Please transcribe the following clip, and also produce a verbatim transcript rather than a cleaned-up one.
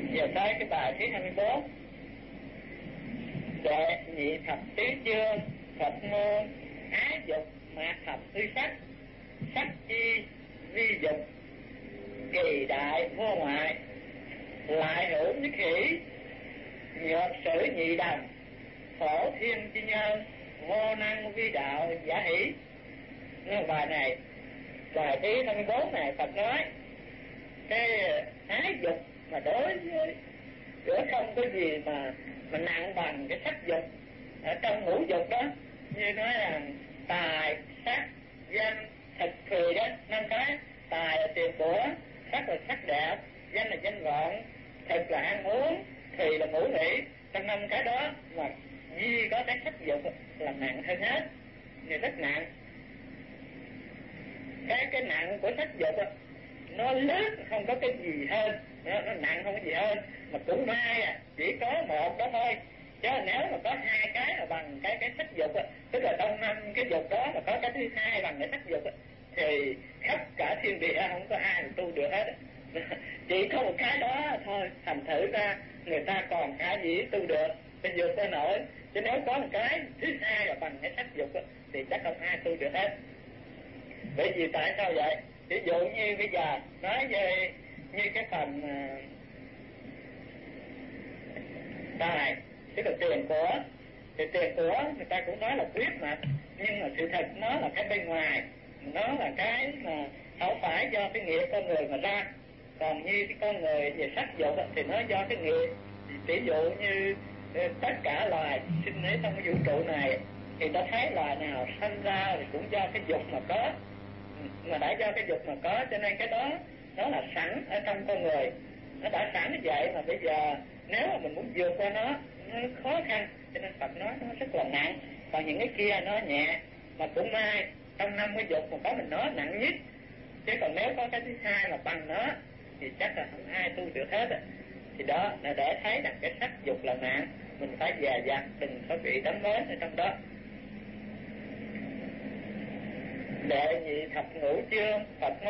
Giờ tới cái bài thứ hai mươi bốn. Đệ nhị thập tứ chương, Phật môn ái dục mạt thập tư sắc, sắc chi vi dục, kỳ đại vô ngoại, lại hữu nhất hỷ, nhược sử nhị đồng, phổ thiên chi nhân, vô năng vi đạo giả hỷ. Cái bài này, bài thứ hai mươi bốn này Phật nói cái ái dục mà đối với giữa không có gì mà mà nặng bằng cái sắc dục ở trong ngũ dục đó, như nói là tài, sắc, danh, thực, thùy đó, năm cái. Tài là tiền của, sắc là sắc đẹp, danh là danh vọng, thực là ăn uống, thùy là ngũ nghỉ. Trong năm cái đó mà duy có cái sắc dục là nặng hơn hết, thì rất nặng. Cái cái nặng của sắc dục nó lớn, không có cái gì hơn, nó, nó nặng không có gì hơn, mà cũng may à, chỉ có một đó thôi. Chứ nếu mà có hai cái là bằng cái cái sắc dục, tức là trong năm cái dục đó mà có cái thứ hai bằng cái sắc dục, thì khắp cả thiên địa không có ai tu được hết. Chỉ có một cái đó thôi, thành thử ra người ta còn cái gì tu được, bây giờ tôi nổi. Chứ nếu có một cái thứ hai là bằng cái sắc dục thì chắc không ai tu được hết. Bởi vì tại sao vậy? Ví dụ như bây giờ nói về như cái phần uh, tài, tức là tiền của, thì tiền của người ta cũng nói là quyết mà, nhưng mà sự thật nó là cái bên ngoài, nó là cái mà không phải do cái nghiệp con người mà ra. Còn như cái con người về sắc dục thì nó do cái nghiệp. Ví dụ như tất cả loài sinh ở trong cái vũ trụ này thì ta thấy loài nào sanh ra thì cũng do cái dục mà có, mà đã do cái dục mà có, cho nên cái đó nó là sẵn ở trong con người, nó đã sẵn như vậy. Mà bây giờ nếu mà mình muốn vượt qua nó, nó khó khăn, cho nên Phật nói nó rất là nặng. Còn những cái kia nó nhẹ, mà cũng may trong năm cái dục mà có mình nó nặng nhất. Chứ còn nếu có cái thứ hai là bằng nó thì chắc là không ai tu được hết. Thì đó là để thấy rằng cái sắc dục là nặng, mình phải dè dặt, đừng có bị đắm mến ở trong đó. Đệ nhị thập ngũ chương, Phật